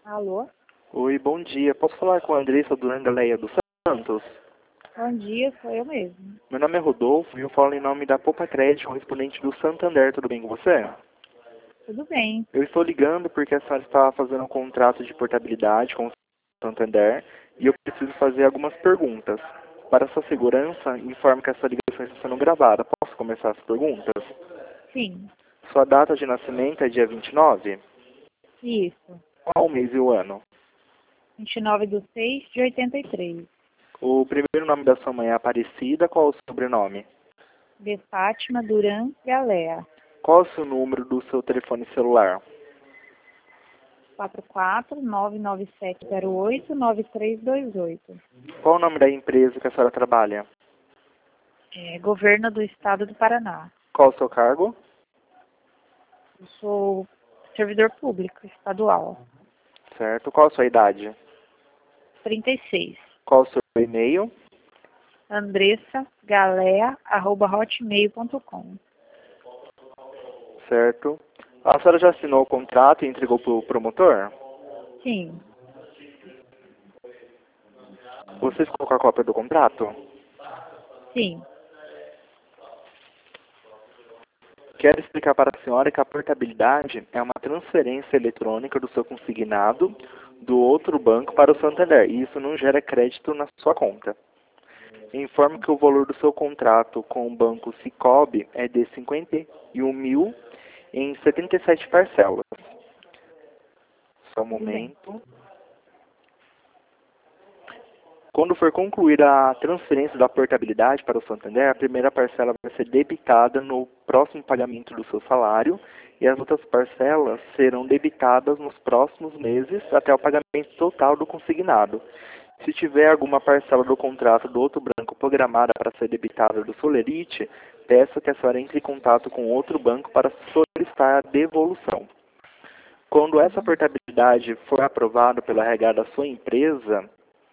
Alô? Oi, bom dia. Posso falar com a Andressa Durandaleia dos Santos? Bom dia, sou eu mesmo. Meu nome é Rodolfo e eu falo em nome da Poupa Crédito, correspondente do Santander. Tudo bem com você? Tudo bem. Eu estou ligando porque a senhora está fazendo um contrato de portabilidade com o Santander e eu preciso fazer algumas perguntas. Para sua segurança, informe que essa ligação está sendo gravada. Posso começar as perguntas? Sim, Sua data de nascimento é dia 29? isso. Qual o mês e o ano? 29/6/83. O primeiro nome da sua mãe é Aparecida. Qual o sobrenome? De Fátima Duran Galea. Qual o seu número do seu telefone celular? 44-99708-9328. Qual o nome da empresa que a senhora trabalha? Governo do Estado do Paraná. Qual o seu cargo? Eu sou servidor público estadual. Certo. Qual a sua idade? 36. Qual o seu e-mail? andressagalea@hotmail.com. Certo. A senhora já assinou o contrato e entregou para o promotor? Sim, Você ficou com a cópia do contrato? sim. Quero explicar para a senhora que a portabilidade é uma transferência eletrônica do seu consignado do outro banco para o Santander, e isso não gera crédito na sua conta. Informe que o valor do seu contrato com o banco Sicoob é de 51 mil em 77 parcelas. Só um Tudo bem. momento. Quando for concluída a transferência da portabilidade para o Santander, a primeira parcela vai ser debitada no próximo pagamento do seu salário e as outras parcelas serão debitadas nos próximos meses até o pagamento total do consignado. Se tiver alguma parcela do contrato do outro banco programada para ser debitada do Solerite, peça que a senhora entre em contato com outro banco para solicitar a devolução. Quando essa portabilidade for aprovada pela RH da sua empresa,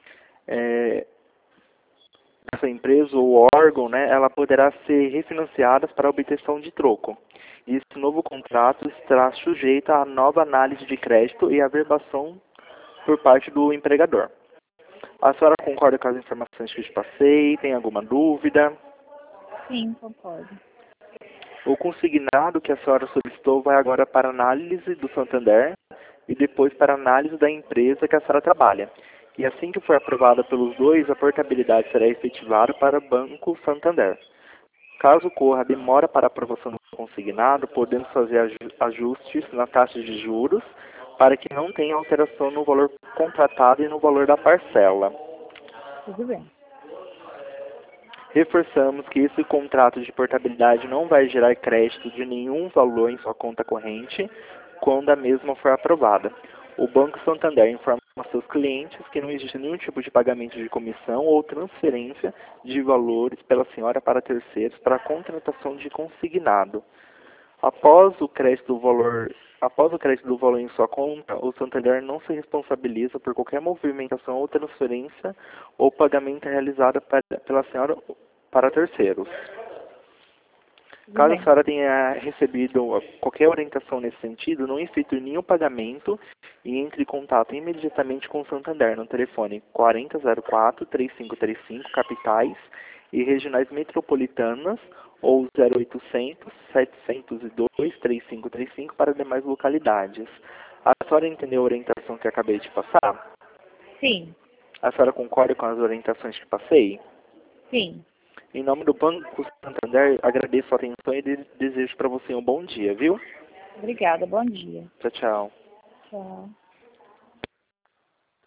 essa empresa ou órgão, né, ela poderá ser refinanciada para obtenção de troco. E esse novo contrato estará sujeito à nova análise de crédito e averbação por parte do empregador. A senhora concorda com as informações que eu te passei? Tem alguma dúvida? Sim, concordo. O consignado que a senhora solicitou vai agora para análise do Santander e depois para análise da empresa que a senhora trabalha. E assim que for aprovada pelos dois, a portabilidade será efetivada para o Banco Santander. Caso ocorra demora para a aprovação do consignado, podemos fazer ajustes na taxa de juros para que não tenha alteração no valor contratado e no valor da parcela. Tudo bem. Reforçamos que esse contrato de portabilidade não vai gerar crédito de nenhum valor em sua conta corrente quando a mesma for aprovada. O Banco Santander informa aos seus clientes que não existe nenhum tipo de pagamento de comissão ou transferência de valores pela senhora para terceiros para a contratação de consignado. Após o crédito do valor em sua conta, o Santander não se responsabiliza por qualquer movimentação ou transferência ou pagamento realizado pela senhora para terceiros. Tudo Caso a bem. senhora tenha recebido qualquer orientação nesse sentido, não efetue nenhum pagamento e entre em contato imediatamente com o Santander no telefone 4004-3535, capitais e regionais metropolitanas, ou 0800-702-3535 para demais localidades. A senhora entendeu a orientação que acabei de passar? Sim, A senhora concorda com as orientações que passei? sim. Em nome do Banco Santander, agradeço a atenção e desejo para você um bom dia, viu? Obrigada. Bom dia. Tchau, tchau. Tchau.